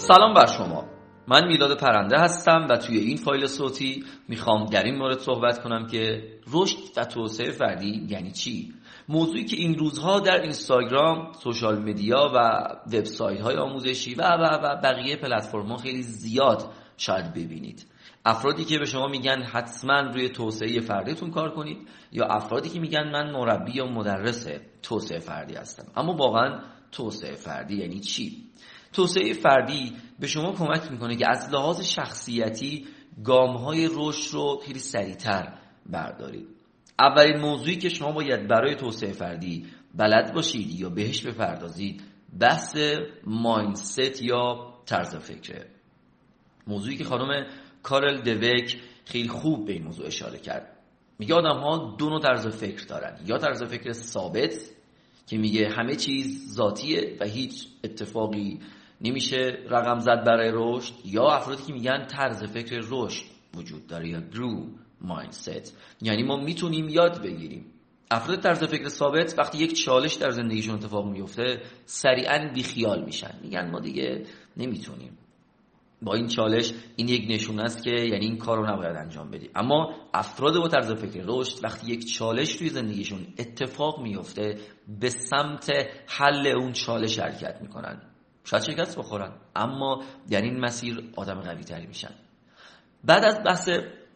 سلام بر شما. من میلاد پرنده هستم و توی این فایل صوتی میخوام در این مورد صحبت کنم که رشد و توسعه فردی یعنی چی؟ موضوعی که این روزها در اینستاگرام، سوشال مدیا و وبسایت های آموزشی و بقیه پلتفرم‌ها خیلی زیاد شاید ببینید. افرادی که به شما میگن حتما روی توسعه فردیتون کار کنید، یا افرادی که میگن من مربی یا مدرس توسعه فردی هستم. اما واقعا توسعه فردی یعنی چی؟ توسعه فردی به شما کمک میکنه که از لحاظ شخصیتی گام‌های رشد رو خیلی سریعتر بردارید. اولین موضوعی که شما باید برای توسعه فردی بلد باشید یا بهش بپردازید بحث مایندست یا طرز فکره. موضوعی که خانم کارل دوک خیلی خوب به این موضوع اشاره کرد. میگه آدم‌ها دو نوع طرز فکر دارن، یا طرز فکر ثابت که میگه همه چیز ذاتیه و هیچ اتفاقی نمیشه رقم زد برای رشد، یا افرادی که میگن طرز فکر رشد وجود داره یا گرو مایندست، یعنی ما میتونیم یاد بگیریم. افراد طرز فکر ثابت وقتی یک چالش در زندگیشون اتفاق میفته سریعا بیخیال میشن، میگن ما دیگه نمیتونیم با این چالش، این یک نشونه است که یعنی این کارو نباید انجام بدیم. اما افراد با طرز فکر رشد وقتی یک چالش توی زندگیشون اتفاق میفته به سمت حل اون چالش حرکت میکنن. شاید شکست بخورن اما در این مسیر آدم قوی تری میشن. بعد از بحث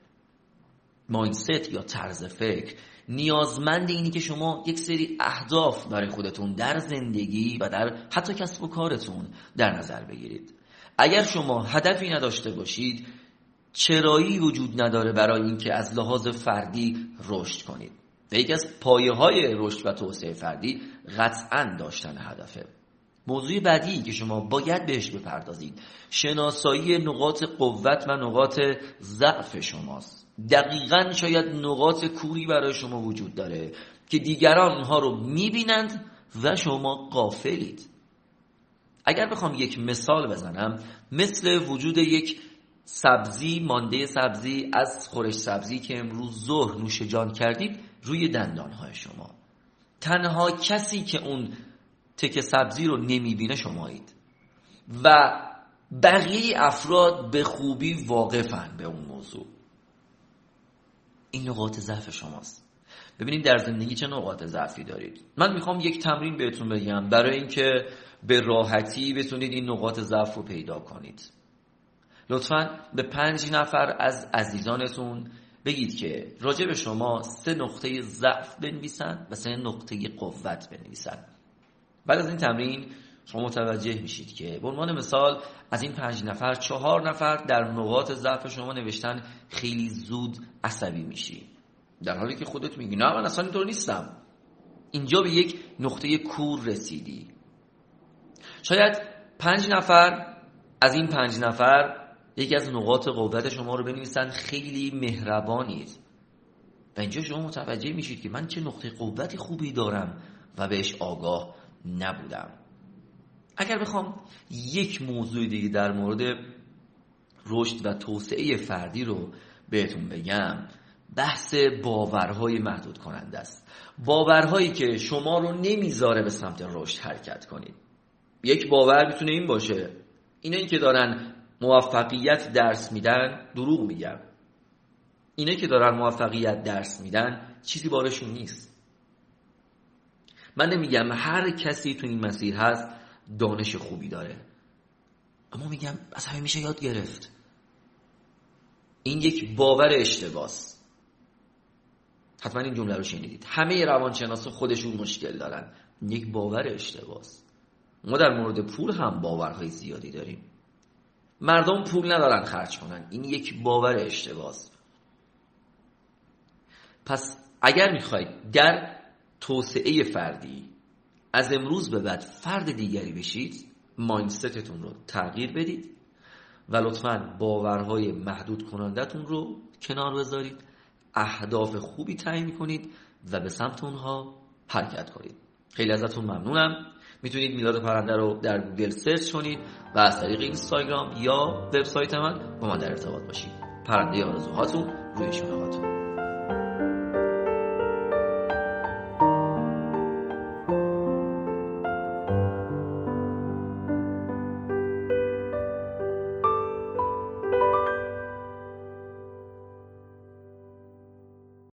مایندست یا طرز فکر، نیازمند اینی که شما یک سری اهداف برای خودتون در زندگی و در حتی کسب و کارتون در نظر بگیرید. اگر شما هدفی نداشته باشید چرایی وجود نداره برای اینکه از لحاظ فردی رشد کنید. و یکی از پایه‌های رشد و توسعه فردی قطعاً داشتن هدفه. موضوع بعدی که شما باید بهش بپردازید شناسایی نقاط قوت و نقاط ضعف شماست. دقیقاً شاید نقاط کوری برای شما وجود داره که دیگران اونها رو میبینند و شما غافلید. اگر بخوام یک مثال بزنم، مثل وجود یک سبزی، مانده سبزی از خورش سبزی که امروز ظهر نوش جان کردید روی دندانهای شما. تنها کسی که اون تکه سبزی رو نمیبینه شمایید و بقیه افراد به خوبی واقفن به اون موضوع. این نقاط ضعف شماست. ببینید در زندگی چه نقاط ضعفی دارید. من میخوام یک تمرین بهتون بگم برای اینکه به راحتی بتونید این نقاط ضعف رو پیدا کنید. لطفاً به 5 نفر از عزیزانتون بگید که راجع به شما 3 نقطه ضعف بنویسن و 3 نقطه قوت بنویسن. بعد از این تمرین شما متوجه میشید که به عنوان مثال از این 5 نفر 4 نفر در نقاط ضعف شما نوشتن خیلی زود عصبی میشی، در حالی که خودت میگی نه من اصلا اینطور نیستم. اینجا به یک نقطه کور رسیدی. شاید 5 نفر از این 5 نفر یکی از نقاط قوت شما رو بنویسن خیلی مهربانید و اینجا شما متوجه میشید که من چه نقطه قوت خوبی دارم و بهش آگاه نبودم. اگر بخوام یک موضوع دیگه در مورد رشد و توسعه فردی رو بهتون بگم، بحث باورهای محدود کننده است. باورهایی که شما رو نمیذاره به سمت رشد حرکت کنید. یک باور میتونه این باشه: اینایی که دارن موفقیت درس میدن دروغ میگن. اینایی که دارن موفقیت درس میدن چیزی بارشون نیست. من نمیگم هر کسی تو این مسیر هست دانش خوبی داره، اما میگم از همه میشه یاد گرفت. این یک باور اشتباهه. حتما این جمله رو شنیدید. همه روانشناسا خودشون مشکل دارن. یک باور اشتباهه. ما در مورد پول هم باورهای زیادی داریم. مردم پول ندارن خرج کنن. این یک باور اشتباهه. پس اگر میخواید در توسعه فردی از امروز به بعد فرد دیگری بشید، مایندستتون رو تغییر بدید و لطفاً باورهای محدود کنندتون رو کنار بذارید، اهداف خوبی تعیین کنید و به سمت اونها حرکت کنید. خیلی ازتون ممنونم. میتونید میلاد پرنده رو در گوگل سرچ کنید و از طریق اینستاگرام یا وبسایت من با من در ارتباط باشید. پرنده آرزوهاتون روی شونه هاتون.